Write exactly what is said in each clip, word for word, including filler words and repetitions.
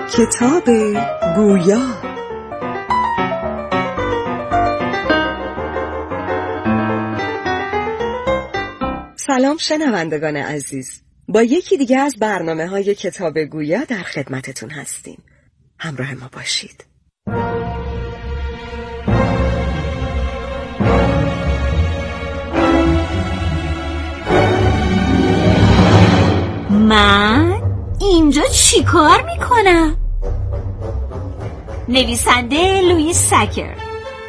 کتاب گویا. سلام شنوندگان عزیز، با یکی دیگه از برنامه های کتاب گویا در خدمتتون هستیم. همراه ما باشید. من اینجا چی کار میکنم؟ نویسنده لوئیس سکر،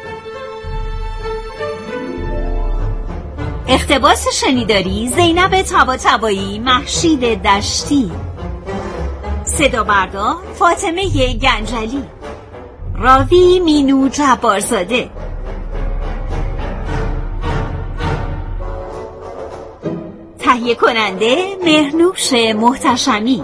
اقتباس شنیداری زینب طباطبایی، مهشید دشتی، صدا بردار فاطمه گنجلی، راوی مینو جبارزاده. تهیه کننده مهرنوش محتشمی.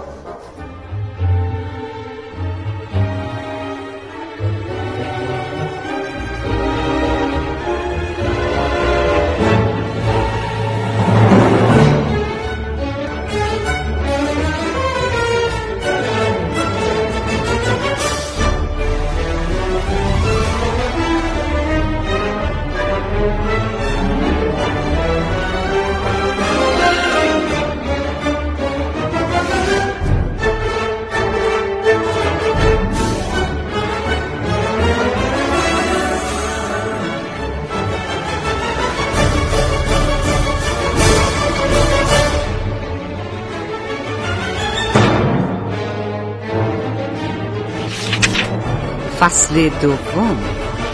فصل دوم.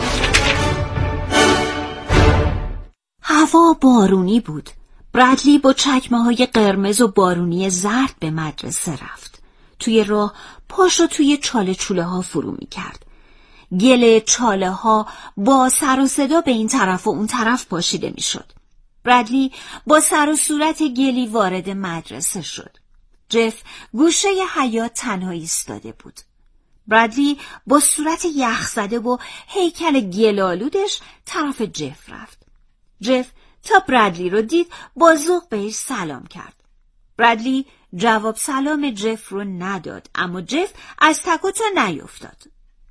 هوا بارونی بود. برادلی با چکمه‌های قرمز و بارونی زرد به مدرسه رفت. توی راه پاشو توی چاله چوله ها فرو می کرد. گل چاله ها با سر و صدا به این طرف و اون طرف پاشیده می شد. برادلی با سر و صورت گلی وارد مدرسه شد. جف گوشه حیاط تنها ایستاده بود. برادلی با صورت یخ زده و هیکل گلالودش طرف جف رفت. جف تا برادلی رو دید با ذوق بهش سلام کرد. برادلی جواب سلام جف رو نداد، اما جف از تک و تو نیفتاد.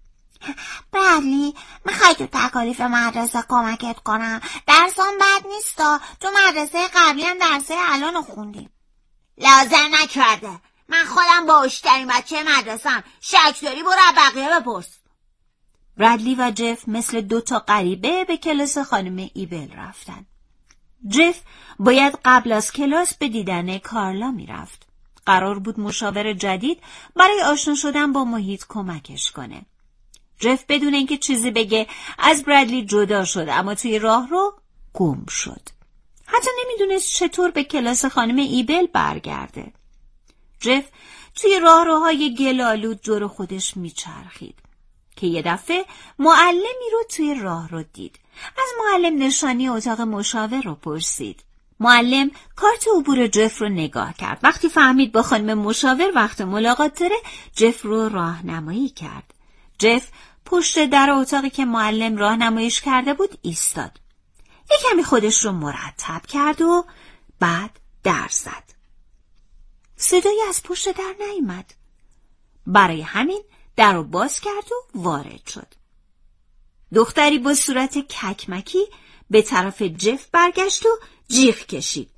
برادلی، میخوای تو تکالیف مدرسه کمکت کنم؟ درسام بد نیستا، تو مدرسه قبلی هم درسه الان خوندیم. لازم نکرده، من خودم باهوش‌ترین بچه مدرسه‌ام. شک داری برو بقیه بپرس. برادلی و جف مثل دو تا غریبه به کلاس خانم ایبل رفتن. جف باید قبل از کلاس به دیدن کارلا میرفت. قرار بود مشاور جدید برای آشنا شدن با محیط کمکش کنه. جف بدون اینکه چیزی بگه از برادلی جدا شد، اما توی راه رو گم شد. حتی نمیدونست چطور به کلاس خانم ایبل برگرده. جف توی راهروهای گل‌آلود دور خودش میچرخید که یه دفعه معلمی رو توی راه رو دید. از معلم نشانی اتاق مشاور رو پرسید. معلم کارت عبور جف رو نگاه کرد. وقتی فهمید با خانم مشاور وقت ملاقات داره، جف رو راهنمایی کرد. جف پشت در اتاقی که معلم راهنماییش کرده بود ایستاد. یه کمی خودش رو مرتب کرد و بعد در زد. صدایی از پشت در نیامد. برای همین در رو باز کرد و وارد شد. دختری با صورت ککمکی به طرف جف برگشت و جیغ کشید.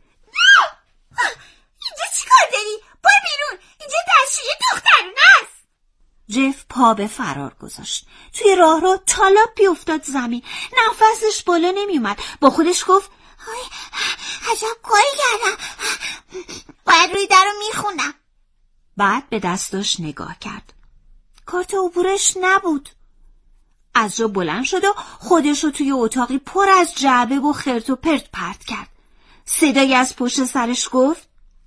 اینجا چی کار داری؟ برو بیرون، اینجا دستشوی دخترونه است. جف پا به فرار گذاشت. توی راه رو تالاپی افتاد زمین. نفسش بالا نمی اومد. با خودش گفت های عجب کاری کردم، باید روی در رو میخونم. بعد به دستاش نگاه کرد. کارت عبورش نبود. از جا بلند شد و خودش رو توی اتاقی پر از جعبه و خرت و پرت پرت کرد. صدایی از پشت سرش گفت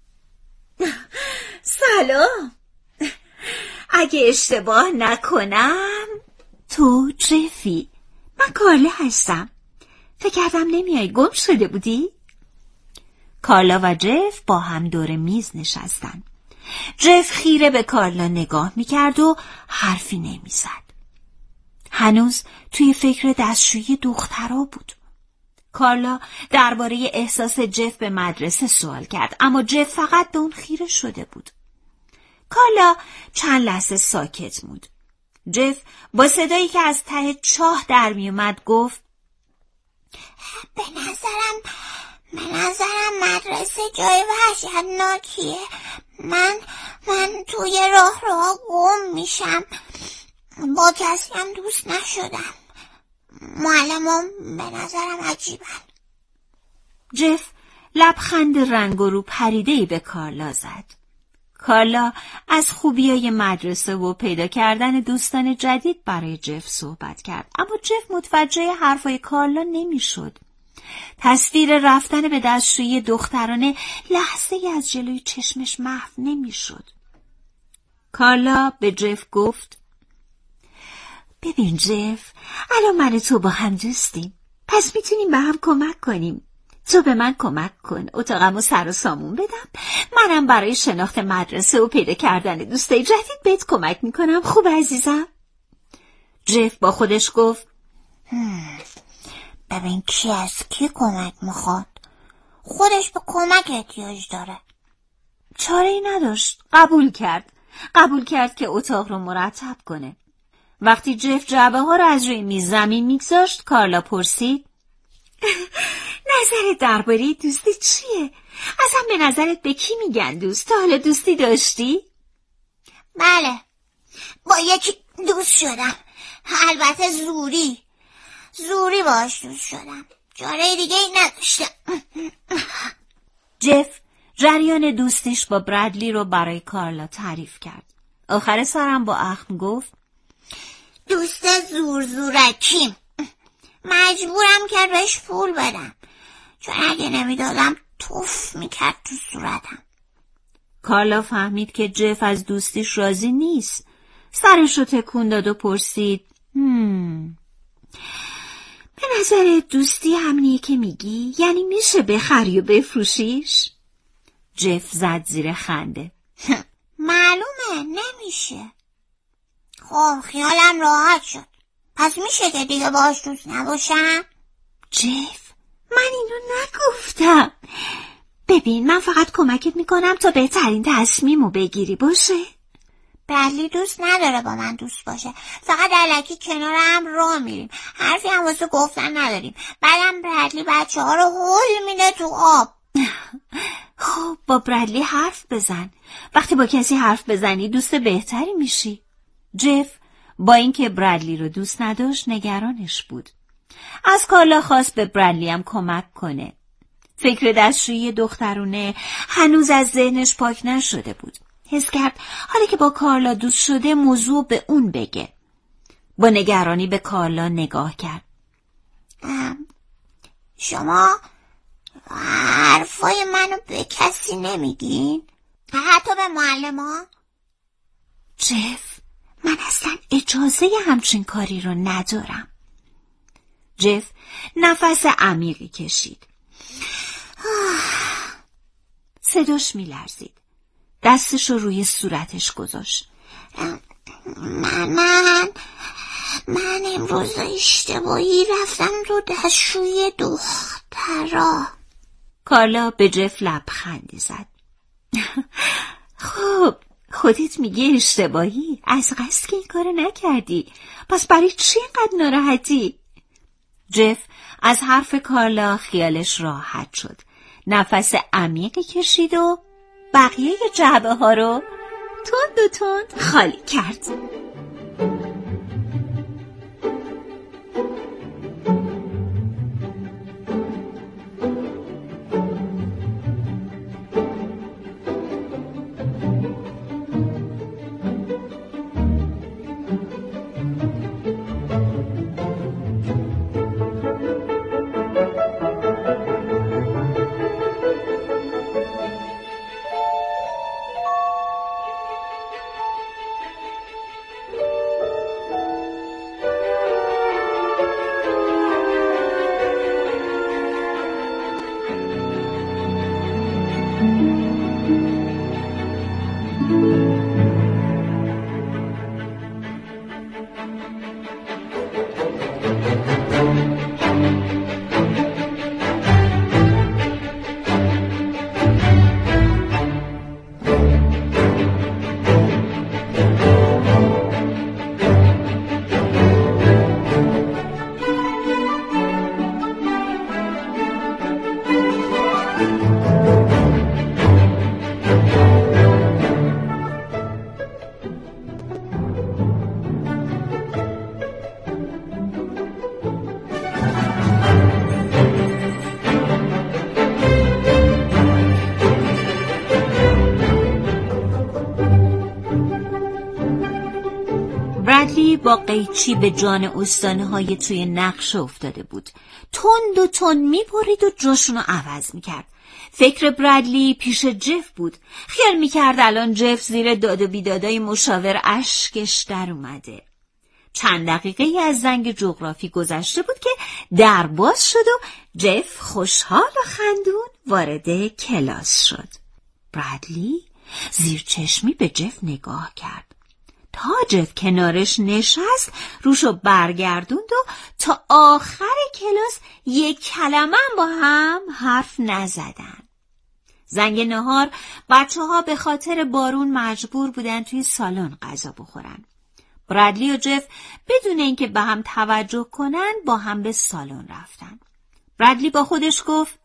سلام، اگه اشتباه نکنم تو جفی؟ من کارلا هستم. فکر کردم نمیای، گم شده بودی؟ کارلا و جف با هم دور میز نشستن. جف خیره به کارلا نگاه میکرد و حرفی نمیزد. هنوز توی فکر دستشویی دخترها بود. کارلا درباره احساس جف به مدرسه سوال کرد، اما جف فقط به اون خیره شده بود. کارلا چند لحظه ساکت موند. جف با صدایی که از ته چاه در می اومد گفت به نظرم به نظرم مدرسه جای وحشتناکیه. من من توی راه راه گم میشم. با کسی هم دوست نشدم. معلمم به نظرم عجیبن. جف لبخند رنگ و رو پریده‌ای به کارلا زد. کارلا از خوبیای مدرسه و پیدا کردن دوستان جدید برای جف صحبت کرد، اما جف متوجه حرفای کارلا نمیشد. تصویر رفتن به دستشویی دخترانه لحظه ای از جلوی چشمش محو نمیشد. کارلا به جف گفت ببین جف، الان من و تو با هم دوستیم، پس میتونیم به هم کمک کنیم. تو به من کمک کن اتاقمو سر و سامون بدم، منم برای شناخت مدرسه و پیدا کردن دوستای جدید بهت کمک میکنم. خوب عزیزم؟ جف با خودش گفت ببین کی از کی کمک میخواد؟ خودش به کمک احتیاج داره. چاره ای نداشت. قبول کرد. قبول کرد که اتاق رو مرتب کنه. وقتی جف جعبه ها رو از روی میز زمین میگذاشت، کارلا پرسید نظرت درباره دوستی چیه؟ اصلا به نظرت به کی میگن دوست؟ تا حالا دوستی داشتی؟ بله، با یکی دوست شدم. البته زوری زوری باش دوست شدم. چاره دیگه ای نداشتم. جف جریان دوستیش با برادلی رو برای کارلا تعریف کرد. آخر سرم با اخم گفت دوست زور زورکیم. مجبورم کرد بهش پول بدم، چون اگه نمیدادم توف میکرد تو صورتم. کارلا فهمید که جف از دوستیش راضی نیست. سرش رو تکون داد و پرسید هم به نظر دوستی همینیه که میگی؟ یعنی میشه بخری و بفروشیش؟ جف زد زیر خنده. معلومه نمیشه. خب خیالم راحت شد. پس میشه که دیگه باهاش دوست نباشم؟ جف من اینو نگفتم. ببین من فقط کمکت میکنم تا بهترین تصمیمو بگیری، باشه؟ برادلی دوست نداره با من دوست باشه. فقط الکی کنار هم راه میریم. حرفی هم واسه گفتن نداریم. بعدم برادلی بچه ها رو هول میده تو آب. خب با برادلی حرف بزن. وقتی با کسی حرف بزنی دوست بهتری میشی. جف با اینکه برادلی رو دوست نداشت نگرانش بود. از کارلا خواست به برادلی هم کمک کنه. فکر دستشویی دخترونه هنوز از ذهنش پاک نشده بود. حس کرد حالا که با کارلا دوست شده موضوع به اون بگه. با نگرانی به کارلا نگاه کرد. شما حرفای منو به کسی نمیگین؟ حتی به معلما؟ جف من اصلا اجازه همچین کاری رو ندارم. جف نفس عمیقی کشید. صداش میلرزید. دستش رو روی صورتش گذاشت. من من من امروز اشتباهی رفتم رو دستشوی دخترا. کارلا به جف لبخندی زد. خب خودت میگی اشتباهی، از قصد که این کارو نکردی، پس برای چی اینقدر ناراحتی؟ جف از حرف کارلا خیالش راحت شد. نفس عمیقی کشید و بقیه جعبه ها رو تند و تند خالی کرد. برادلی با قیچی به جان استانه‌های توی نقشه افتاده بود. تند و تند می‌برید و جاشونو عوض می‌کرد. فکر برادلی پیش جف بود. خیال می‌کرد الان جف زیر داد و بیدادای مشاور اشکش در اومده. چند دقیقه از زنگ جغرافی گذشته بود که در باز شد و جف خوشحال و خندون وارد کلاس شد. برادلی زیر چشمی به جف نگاه کرد. تا جف کنارش نشست روشو برگردوند و تا آخر کلاس یک کلمه با هم حرف نزدن. زنگ نهار بچه ها به خاطر بارون مجبور بودن توی سالن غذا بخورن. برادلی و جف بدون اینکه به هم توجه کنن با هم به سالن رفتن. برادلی با خودش گفت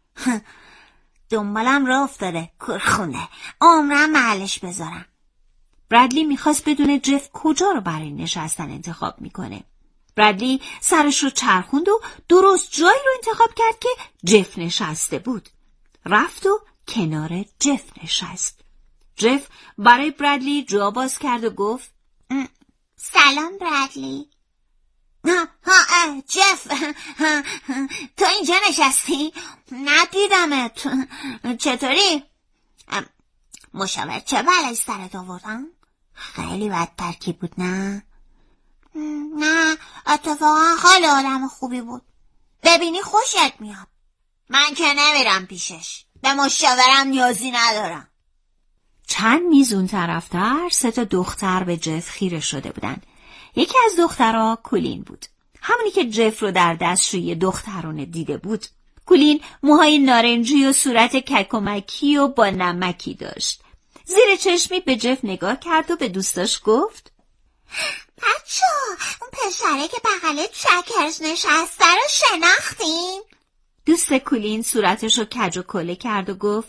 دنبالم راه افتاده کرخونه، عمرم محلش بذارم. برادلی میخواست بدونه جف کجا رو برای نشستن انتخاب میکنه. برادلی سرش رو چرخوند و درست جایی رو انتخاب کرد که جف نشسته بود. رفت و کنار جف نشست. جف برای برادلی جا باز کرد و گفت سلام برادلی. ها جف، تو اینجا نشستی؟ ندیدمت. چطوری؟ مشاور چه بلایی سرت آوردن؟ خیلی بد ترکیب بود نه؟ نه اتفاقا خیلی آدم خوبی بود. ببینی خوشت میاد. من که نمیرم پیشش، به مشاورم نیازی ندارم. چند میز اون طرفتر سه تا دختر به جف خیره شده بودن. یکی از دخترها کولین بود، همونی که جف رو در دستشویی دخترونه دیده بود. کولین موهای نارنجی و صورت ککمکی و با نمکی داشت. زیر چشمی به جف نگاه کرد و به دوستاش گفت بچه اون پسره که بغل چکرز نشسته رو شناختین؟ دوست کولین صورتش رو کج و کله کرد و گفت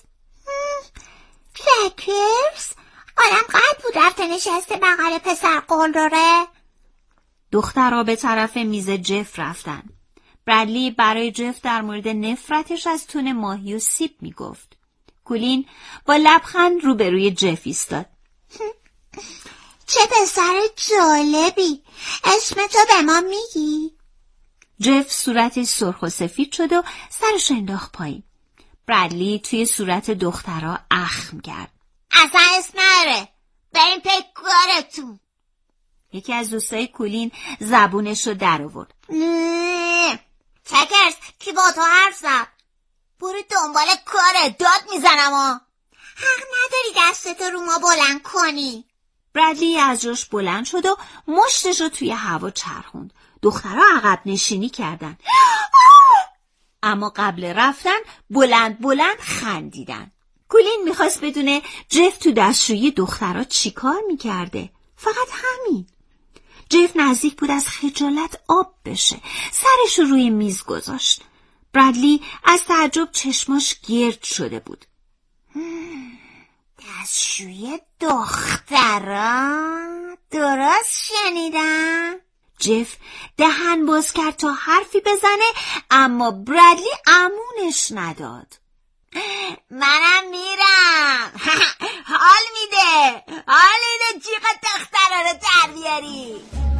چکرز؟ آدم قد بود رفته نشسته بغل پسر قلدره؟ دخترها به طرف میز جف رفتن. برادلی برای جف در مورد نفرتش از تون ماهی و سیب میگفت. کولین با لبخند روبروی جف ایستاد. چه پسر جالبی، اسم تو به ما میگی؟ جف صورتش سرخ و سفید شد و سرش انداخت پایین. برادلی توی صورت دخترها اخم کرد. اصلا اسم نره، بریم پی کارتون. یکی از دوستای کولین زبونش رو در آورد. چکرز کی با تو حرف زد؟ برو دنبال کارت، داد میزنم ها. حق نداری دستتو رو ما بلند کنی. برادلی از جاش بلند شد و مشتش رو توی هوا چرخوند. دخترها عقب نشینی کردن. اما قبل رفتن بلند بلند خندیدن. کولین میخواست بدونه جف تو دستشویی دخترها چی کار میکرده. فقط همین. جف نزدیک بود از خجالت آب بشه. سرش رو روی میز گذاشت. برادلی از تعجب چشماش گرد شده بود. دستشویی دخترها؟ درست شنیدم؟ جف دهن باز کرد تا حرفی بزنه اما برادلی امونش نداد. منم میرم. حال میده حال میده جیغ دخترها رو در بیاری.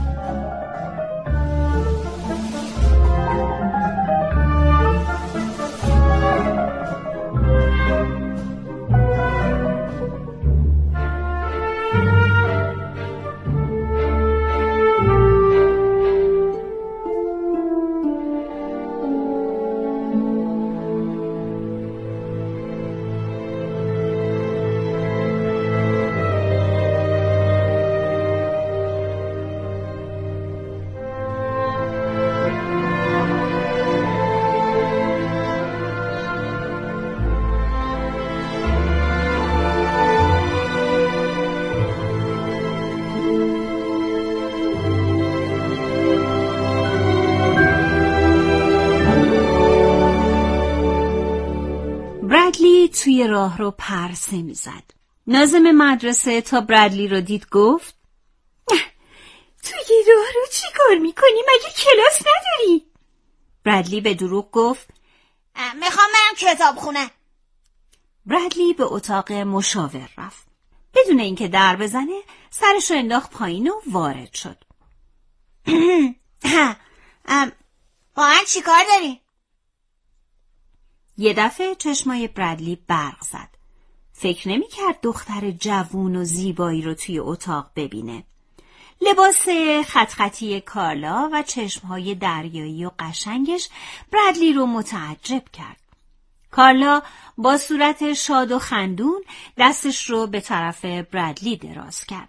برادلی توی راه رو پرسه میزد. ناظم مدرسه تا برادلی رو دید گفت توی راه رو چی کار میکنی؟ مگه کلاس نداری؟ برادلی به دروغ گفت میخوام برم کتاب خونه. برادلی به اتاق مشاور رفت. بدون اینکه در بزنه سرش رو انداخت پایین و وارد شد. با من چی کار داری؟ یه دفعه چشمای برادلی برق زد. فکر نمی کرد دختر جوون و زیبایی رو توی اتاق ببینه. لباس خط خطی کارلا و چشمهای دریایی و قشنگش برادلی رو متعجب کرد. کارلا با صورت شاد و خندون دستش رو به طرف برادلی دراز کرد.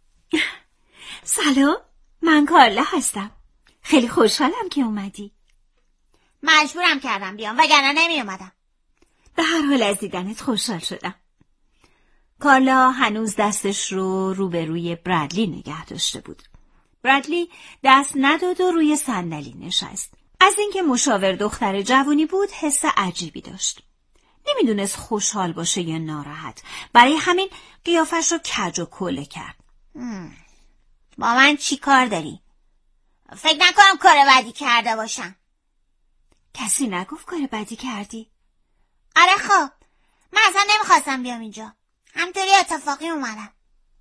سلام، من کارلا هستم. خیلی خوشحالم که اومدی. مجبورم کردم بیام وگرنه نمی اومدم. به هر حال از دیدنت خوشحال شدم. کارلا هنوز دستش رو روبروی برادلی نگه داشته بود. برادلی دست نداد و روی صندلی نشست. از اینکه مشاور دختر جوونی بود حس عجیبی داشت. نمیدونست خوشحال باشه یا ناراحت. برای همین قیافش رو کج و کوله کرد. با من چی کار داری؟ فکر نکنم کار بدی کرده باشم. کسی نگفت کار بدی کردی؟ آره خب، من اصلا نمیخواستم بیام اینجا. همطوری اتفاقی اومدم.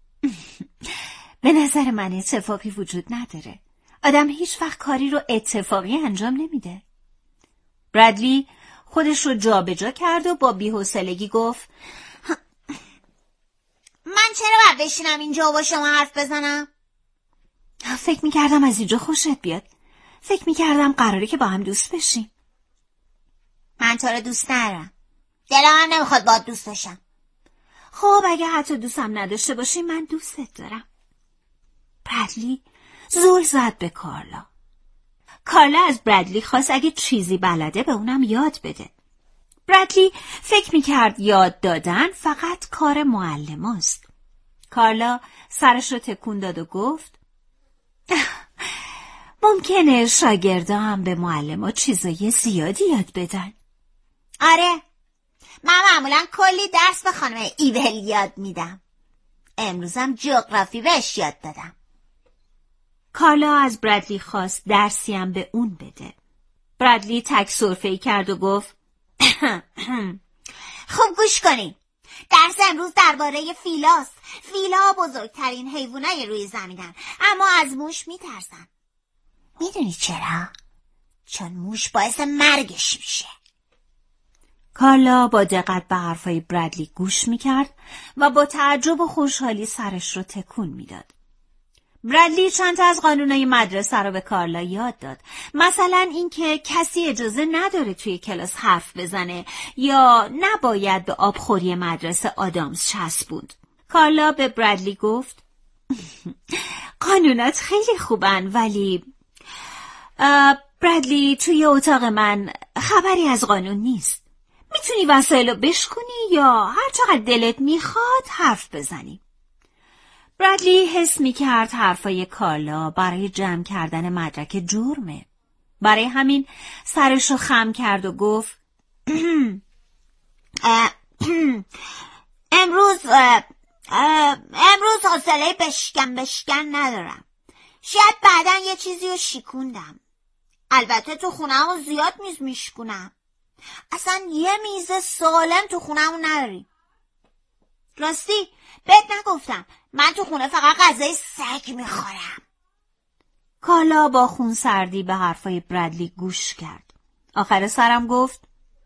به نظر من اتفاقی وجود نداره. آدم هیچ وقت کاری رو اتفاقی انجام نمیده. برادلی خودش رو جا به جا کرد و با بی‌حوصلگی گفت من چرا باید بشینم اینجا و با شما حرف بزنم؟ فکر میکردم از اینجا خوشت بیاد. فکر میکردم قراره که با هم دوست بشیم. من تو رو دوست ندارم. دلم هم نمیخواد باهات دوست باشم. خب اگه حتی دوستم نداشته باشی من دوستت دارم. برادلی زل زد به کارلا. کارلا از برادلی خواست اگه چیزی بلده به اونم یاد بده. برادلی فکر میکرد یاد دادن فقط کار معلماست. کارلا سرش رو تکون داد و گفت ممکنه شاگردا هم به معلما چیزای زیادی یاد بدن. آره، من معمولا کلی درس به خانم ایول یاد میدم. امروزم جغرافی بهش یاد دادم. کارلا از برادلی خواست درسی هم به اون بده. برادلی تک سرفه‌ای کرد و گفت خوب گوش کنین. درس امروز درباره فیلاست. فیلا بزرگترین حیوانای روی زمینن، اما از موش میترسن. میدونی چرا؟ چون موش باعث مرگش میشه. کارلا با دقت به حرفای برادلی گوش میکرد و با تعجب و خوشحالی سرش رو تکون میداد. برادلی چند تا از قانونای مدرسه رو به کارلا یاد داد. مثلا اینکه کسی اجازه نداره توی کلاس حرف بزنه یا نباید به آبخوری مدرسه آدامس چسبوند. کارلا به برادلی گفت قانونات خیلی خوبن، ولی برادلی توی اتاق من خبری از قانون نیست. میتونی وسایلو بشکنی یا هر چقدر دلت میخواد حرف بزنی. برادلی حس میکرد حرفای کارلا برای جمع کردن مدرک جرمه. برای همین سرشو خم کرد و گفت امروز امروز حوصله بشکن بشکن ندارم. شاید بعدن یه چیزی رو شیکوندم. البته تو خونه‌مو زیاد میز میشکونم. اصلا یه میز سالم تو خونه‌مو نداریم. راستی بهت نگفتم من تو خونه فقط غذای سگ میخورم. کارلا با خون سردی به حرفای برادلی گوش کرد. آخر سرم گفت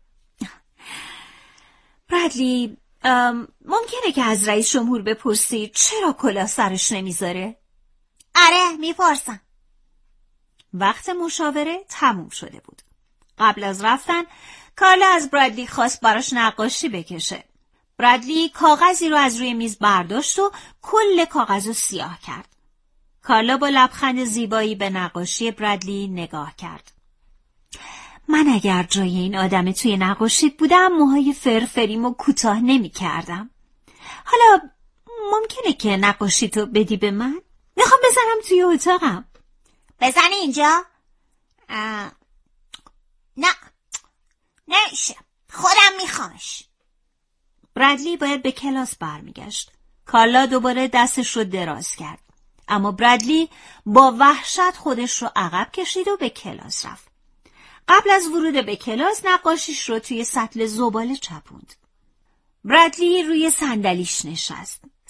برادلی ممکنه که از رئیس جمهور بپرسی چرا کلاه سرش نمیذاره؟ آره میپرسم. وقت مشاوره تموم شده بود. قبل از رفتن کارلا از برادلی خواست براش نقاشی بکشه. برادلی کاغذی رو از روی میز برداشت و کل کاغذ رو سیاه کرد. کارلا با لبخند زیبایی به نقاشی برادلی نگاه کرد. من اگر جای این آدم توی نقاشیت بودم موهای فرفریمو کوتاه نمی کردم. حالا ممکنه که نقاشیتو بدی به من؟ میخوام بزنم توی اتاقم. بزنی اینجا؟ آه. نه نمیشه، خودم میخوامش. برادلی باید به کلاس برمیگشت. کارلا دوباره دستش رو دراز کرد. اما برادلی با وحشت خودش رو عقب کشید و به کلاس رفت. قبل از ورود به کلاس نقاشیش رو توی سطل زباله چپوند. برادلی روی صندلیش نشست.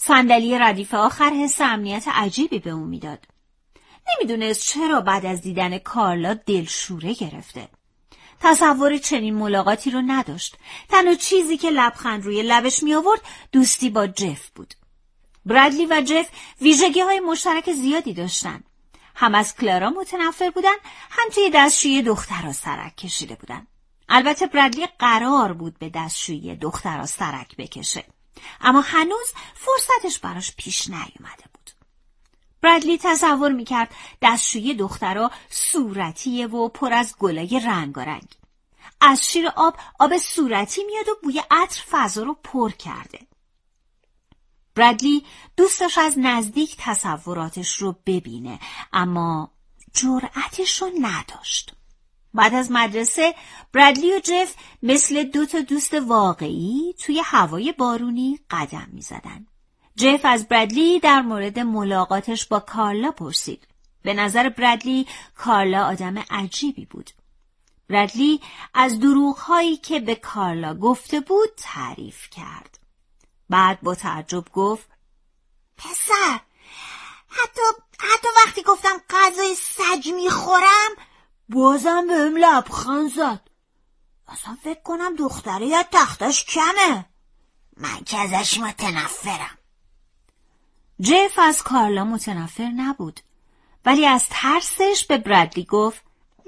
صندلی ردیف آخر حس امنیت عجیبی به اون میداد. نمیدونست چرا بعد از دیدن کارلا دلشوره گرفته. تصور چنین ملاقاتی رو نداشت. تنها چیزی که لبخند روی لبش می آورد دوستی با جف بود. برادلی و جف ویژگی های مشترک زیادی داشتن. هم از کلارا متنفر بودن، هم توی دستشویی دخترها سرک کشیده بودن. البته برادلی قرار بود به دستشویی دخترها سرک بکشه، اما هنوز فرصتش براش پیش نیومده بود. برادلی تصور میکرد دستشویی دخترها صورتیه و پر از گلای رنگارنگ. از شیر آب آب صورتی میاد و بوی عطر فضا رو پر کرده. برادلی دوست داشت از نزدیک تصوراتش رو ببینه، اما جرأتش رو نداشت. بعد از مدرسه برادلی و جف مثل دو تا دوست واقعی توی هوای بارونی قدم میزدن. جف از برادلی در مورد ملاقاتش با کارلا پرسید. به نظر برادلی کارلا آدم عجیبی بود. برادلی از دروغ‌هایی که به کارلا گفته بود تعریف کرد. بعد با تعجب گفت: پسر، حتی حتی وقتی گفتم غذای سگ میخورم بازم بهم لبخند زد. اصلا فکر کنم دختره یا تختش کمه. من که ازش متنفرم. جف از کارلا متنفر نبود، ولی از ترسش به برادلی گفت: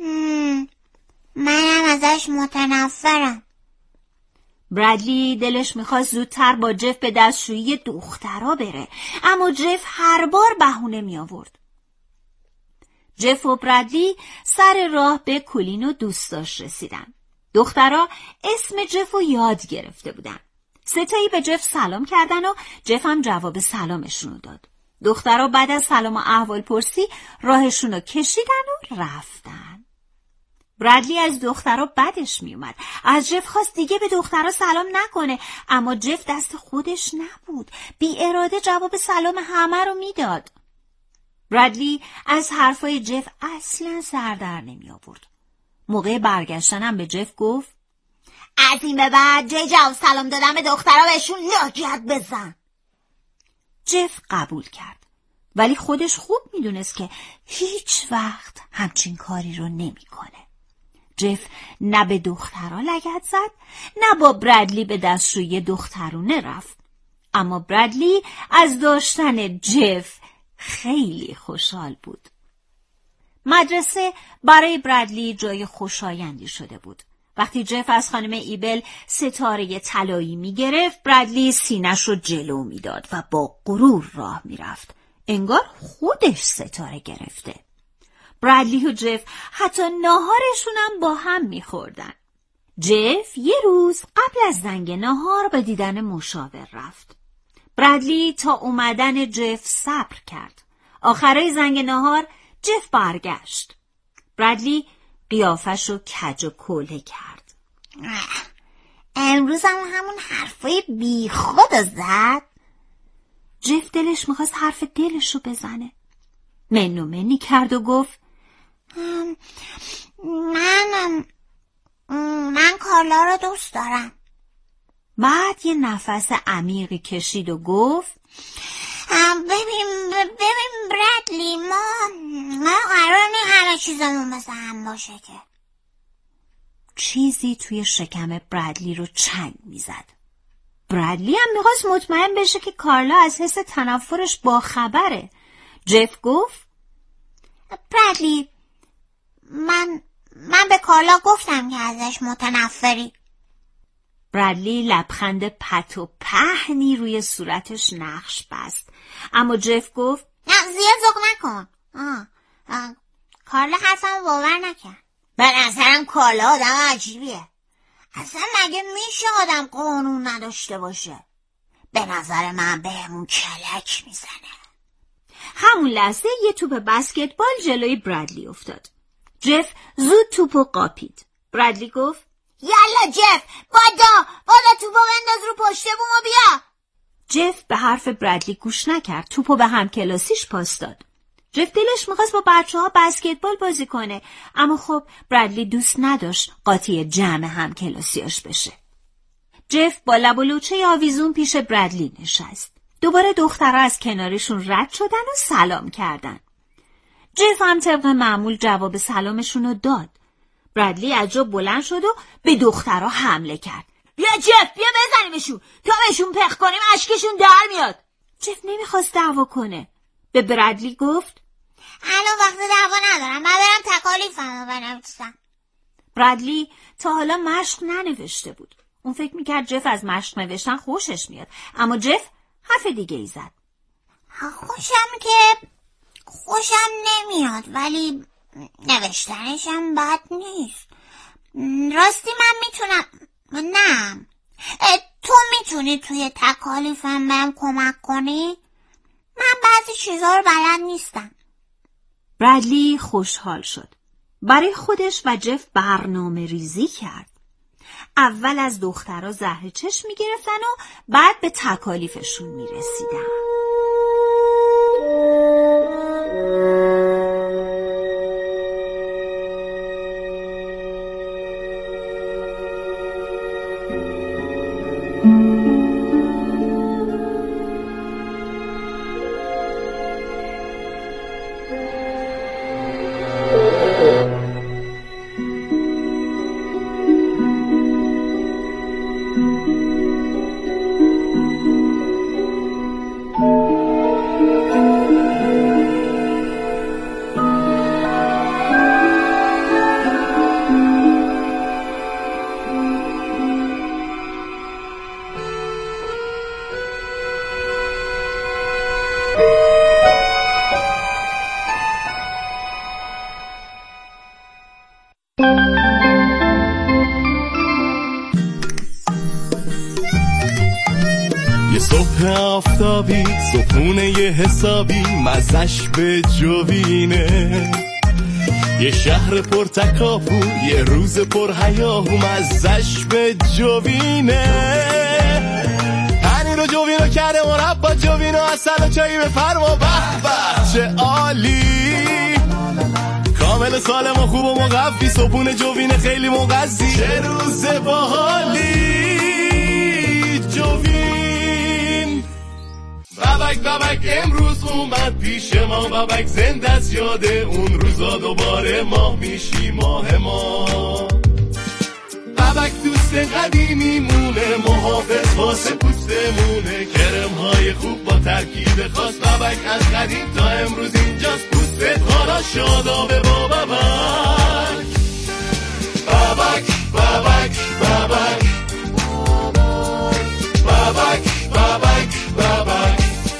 منم ازش متنفرم. برادلی دلش میخواست زودتر با جف به دستشویی دخترها بره، اما جف هر بار بهونه می آورد. جف و برادلی سر راه به کولین و دوستاش رسیدن. دخترها اسم جف رو یاد گرفته بودن. ستایی به جف سلام کردن و جف هم جواب سلامشون داد. دخترها بعد از سلام و احوال پرسی راهشون رو کشیدن و رفتن. برادلی از دخترها بدش می اومد. از جف خواست دیگه به دخترها سلام نکنه، اما جف دست خودش نبود. بی اراده جواب سلام همه رو میداد. برادلی از حرفای جف اصلا سر در نمی آورد. موقع برگشتنم به جف گفت: از این به بعد جای جواب سلام دادن به دخترها بهشون لاجرد بزن. جف قبول کرد، ولی خودش خوب میدونست که هیچ وقت همچین کاری رو نمی کنه. جف نه به دخترها لگد زد، نه با برادلی به دستشویی دخترونه رفت. اما برادلی از داشتن جف خیلی خوشحال بود. مدرسه برای برادلی جای خوشایندی شده بود. وقتی جف از خانم ایبل ستاره طلایی می گرفت، برادلی سینش رو جلو می داد و با غرور راه می رفت. انگار خودش ستاره گرفته. برادلی و جف حتی ناهارشون هم با هم می خوردن. جف یه روز قبل از زنگ ناهار به دیدن مشاور رفت. برادلی تا اومدن جف صبر کرد. آخرای زنگ ناهار جف برگشت. برادلی قیافش رو کج و کوله کرد. امروز هم همون حرفای بی خود زد. جف دلش میخواست حرف دلش رو بزنه. منو منی کرد و گفت: من من کارلا رو دوست دارم. بعد یه نفس عمیقی کشید و گفت: ببین ببین برادلی، ما ما قرار نی همه چیزمون مثل هم باشه که. چیزی توی شکم برادلی رو چنگ میزد. برادلی هم میخواست مطمئن بشه که کارلا از حس تنفرش با خبره. جف گفت: برادلی، من من به کارلا گفتم که ازش متنفری. برادلی لبخند پت و پهنی روی صورتش نقش بست، اما جف گفت: نه زیاد ذوق نکن. آه. آه. کارلا حرفم باور نکرد. به نظرم کارلا آدم عجیبیه. اصلا مگه میشه آدم قانون نداشته باشه؟ به نظر من بهمون کلک میزنه. همون لحظه یه توپ بسکتبال جلوی برادلی افتاد. جف زود توپو قاپید. برادلی گفت: یالا جف، بادا بادا توپو بنداز رو پشت بومو بیا. جف به حرف برادلی گوش نکرد. توپو به همکلاسیش پاس داد. جف دلش میخواست با بچه ها بسکتبال بازی کنه، اما خب برادلی دوست نداشت قاطی جمع همکلاسیاش بشه. جف با لب و لوچه آویزون پیش برادلی نشست. دوباره دخترها از کنارشون رد شدن و سلام کردن. جف هم طبق معمول جواب سلامشون رو داد. برادلی از جا بلند شد و به دخترها حمله کرد. بیا جف، بیا بزنیمشون تا بهشون پخ کنیم اشکشون در میاد. جف نمیخواست دعوا کنه. به برادلی گفت الان وقت دعوا ندارم، من برم تکالیفمو بنویسم. برادلی تا حالا مشق ننوشته بود. اون فکر میکرد جف از مشق نوشتن خوشش میاد، اما جف حرف دیگه ای زد. خوشم که خوشم نمیاد، ولی نوشتنشم بد نیست. راستی من میتونم نه تو میتونی توی تکالیفم بهم کمک کنی؟ من بعضی چیزا رو بلد نیستم. برادلی خوشحال شد. برای خودش و جف برنامه ریزی کرد. اول از دخترها زهر چشم می گرفتن و بعد به تکالیفشون می رسیدن. یه صبح آفتابی، صبحونه یه حسابی، مزش به جوینه. یه شهر پر تکاپو، یه روز پر هیاهو، مزش به جوینه. پنیر و جوینو کرده مربا، جوینو اصل و چایی به فرما، به به چه عالی. کامل سالم و خوب و مقفی، صبحونه جوینه خیلی مغذی، چه روز باحالی. جوین بابک بابک امروز اومد پیش ما، بابک زنده از یاده اون روزا، دوباره ماه میشی ماه ما. بابک دوست قدیمی مونه، محافظ واسه پوستمونه، کرم های خوب با ترکیب خاص، بابک از قدیم تا امروز اینجاست، پوستت حالا شادابه با بابک. بابک بابک بابک بابک بابک بابک.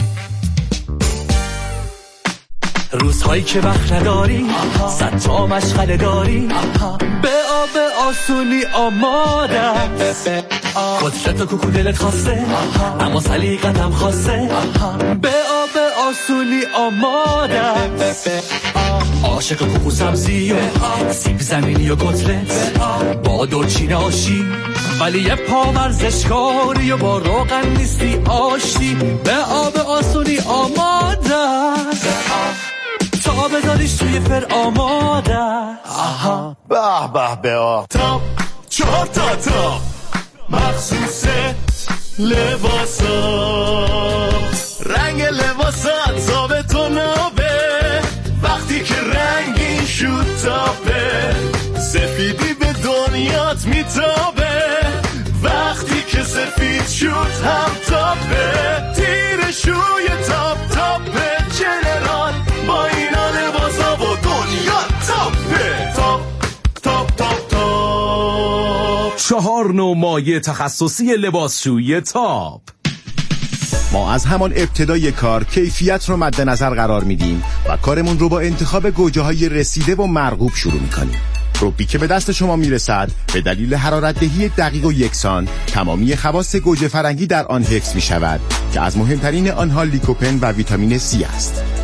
روزهایی که وقت نداری، صد تا مشغله داری، به آب آسونی آمادم، قدرت و کوکو دلت خواسته اما سلیقتم خواسته، به آب آسونی آمادم. عاشق کوکو سبزی و سیب زمینی و کتلت، با دورچین آشی، ولی یه پا ورزشکاری و با روغن نیستی آشتی، به آب آسونی آمادم، تا بذاریش توی فر آماده. آها به به به آه تاپ چهار تا تاپ مخصوص لباسا، رنگ لباسات ثابت و نابه، وقتی که رنگین شد تاپه، سفیدی به دنیات میتابه، وقتی که سفید شد هم تاپه، تیر شوی تاپ تاپه، جنرال با اینا لباسا و دنیا تاپه، تاپ تاپ تاپ تاپ. چهار نوع مایع تخصصی لباسشویی تاپ. ما از همان ابتدای کار کیفیت رو مد نظر قرار میدیم و کارمون رو با انتخاب گوجه‌های رسیده و مرغوب شروع میکنیم. روبی که به دست شما میرسد به دلیل حرارت دهی دقیق و یکسان، تمامی خواص گوجه فرنگی در آن حفظ میشود که از مهمترین آنها لیکوپن و ویتامین سی است.